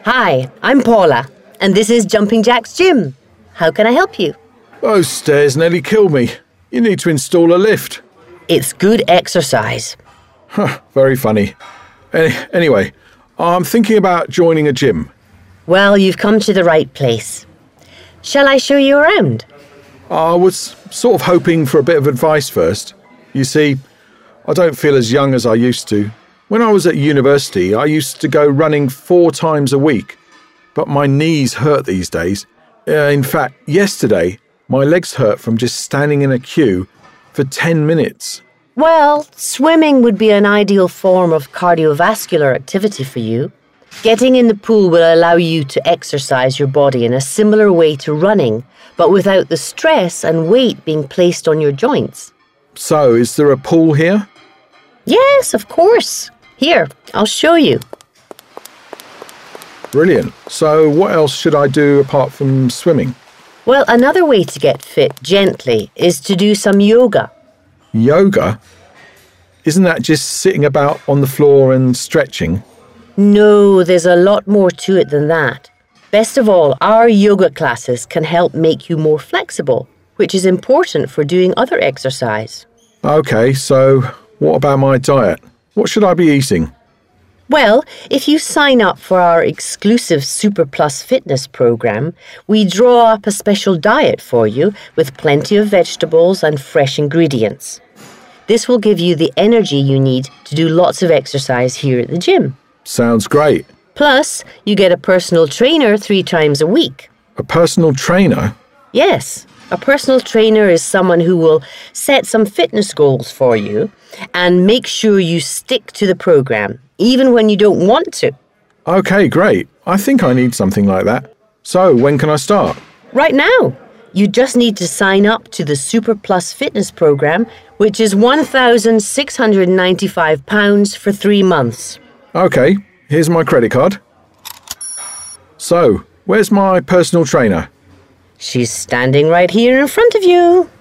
Hi, I'm Paula, and this is Jumping Jack's gym. How can I help you? Those stairs nearly killed me. You need to install a lift. It's good exercise. Very funny. Anyway, I'm thinking about joining a gym. Well, you've come to the right place. Shall I show you around? I was sort of hoping for a bit of advice first. You see, I don't feel as young as I used to. When I was at university, I used to go running 4 times a week, but my knees hurt these days. In fact, yesterday, my legs hurt from just standing in a queue for 10 minutes. Well, swimming would be an ideal form of cardiovascular activity for you. Getting in the pool will allow you to exercise your body in a similar way to running, but without the stress and weight being placed on your joints. So, is there a pool here? Yes, of course. Here, I'll show you. Brilliant. So, what else should I do apart from swimming? Well, another way to get fit gently is to do some yoga. Yoga? Isn't that just sitting about on the floor and stretching? No, there's a lot more to it than that. Best of all, our yoga classes can help make you more flexible, which is important for doing other exercise. Okay, so what about my diet? What should I be eating? Well, if you sign up for our exclusive Super Plus fitness program, we draw up a special diet for you with plenty of vegetables and fresh ingredients. This will give you the energy you need to do lots of exercise here at the gym. Sounds great. Plus, you get a personal trainer 3 times a week. A personal trainer? Yes, a personal trainer is someone who will set some fitness goals for you and make sure you stick to the program, even when you don't want to. Okay, great. I think I need something like that. So, when can I start? Right now. You just need to sign up to the Super Plus fitness program, which is £1,695 for 3 months. Okay, here's my credit card. So, where's my personal trainer? She's standing right here in front of you.